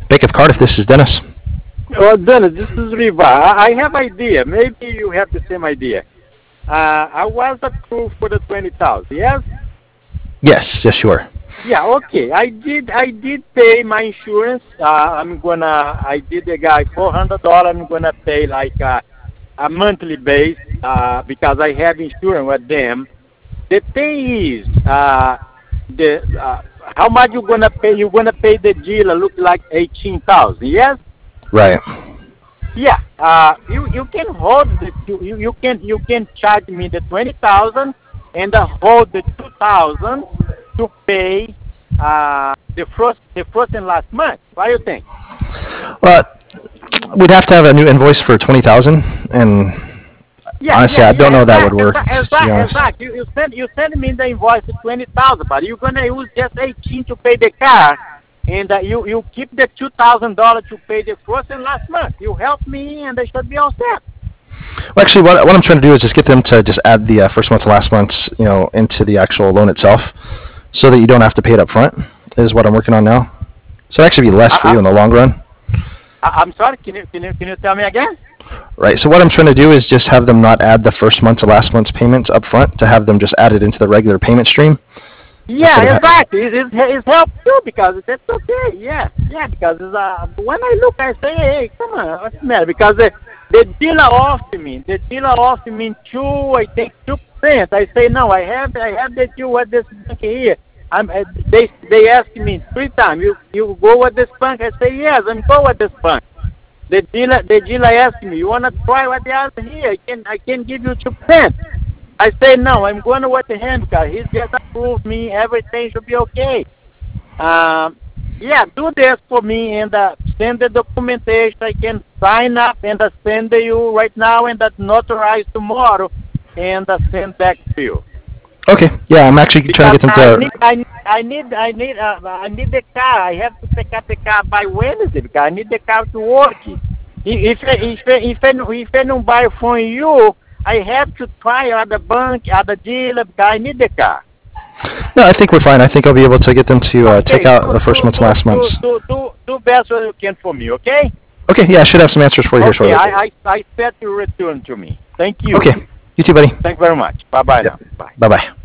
Bank of Cardiff, this is Dennis. Oh, Dennis, this is Riva. I have idea. Maybe you have the same idea. I was approved for the 20,000. Yes. Yes, you are. Yeah. Okay. I did pay my insurance. I did the guy $400. I'm gonna pay like a monthly base because I have insurance with them. The thing is, the how much you gonna pay? You gonna pay the dealer? Look like 18,000. Yes. Right. Yeah, you can hold the you can charge me the 20,000 and hold the 2,000 to pay the first and last month. What do you think? Well, we'd have to have a new invoice for 20,000, and Yeah, honestly, yeah, I don't yeah, know how that would exact, work. exact, To be exact, honest. exact. You send me the invoice of 20,000, but you're gonna use just 18 to pay the car, and you keep the $2,000 to pay the first and last month. You help me, and they should be all set. Well, actually, what I'm trying to do is just get them to just add the first month and last month's, into the actual loan itself, so that you don't have to pay it up front. Is what I'm working on now. So it'd actually be less for I, you in the long run, I'm sorry. Can you tell me again? right? So what I'm trying to do is just have them not add the first month to last month's payments up front, to have them just add it into the regular payment stream Yeah, instead of. exactly. It's help too because that's okay. Yeah, yeah. Because when I look, I say, hey, come on, what's the matter? Because the dealer offered me I think 2%. I say no, I have the deal with this bank here. They asked me 3 times. You go with this bank? I say yes, I'm go with this bank. The dealer asked me, you wanna try what they asked here? I can give you 2%. I say no, I'm going with him because he's just approved me. Everything should be okay. Yeah, do this for me and send the documentation. I can sign up and send you right now and notarize tomorrow and send back to you. Okay, yeah, I'm actually trying Because to get them I to. need the car. I have to pick up the car by Wednesday because I need the car to work. If I don't buy from you, I have to try at the bank, at the dealer because I need the car. No, I think we're fine. I think I'll be able to get them to take Okay, out do the first do month's and do last do month's. do best what you can for me. Okay. Okay, yeah, I should have some answers for you here Okay. shortly. I set you return to me. Thank you. Okay, you too, buddy. Thank you very much. Bye bye Yep. now. Bye. Bye bye.